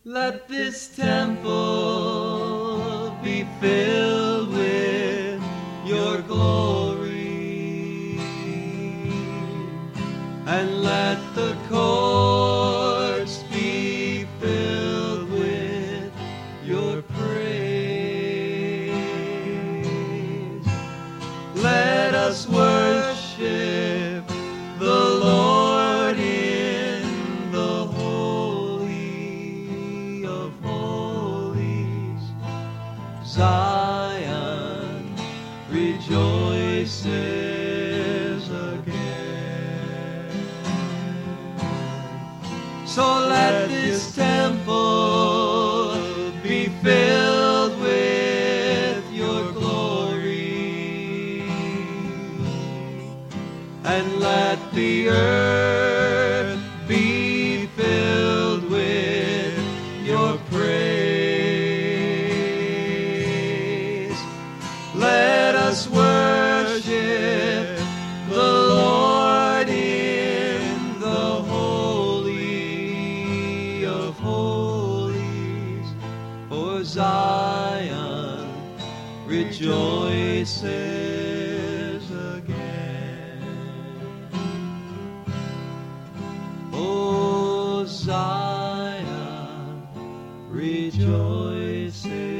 Let this temple be filled with your glory, and let the courts be filled with your praise. Let us worship the Lord in the Holy of Holies. Zion rejoices again. So let this temple be filled with your glory, and let the earth be filled with your praise. Let us worship the Lord in the Holy of Holies, for Zion rejoices again. O Zion rejoices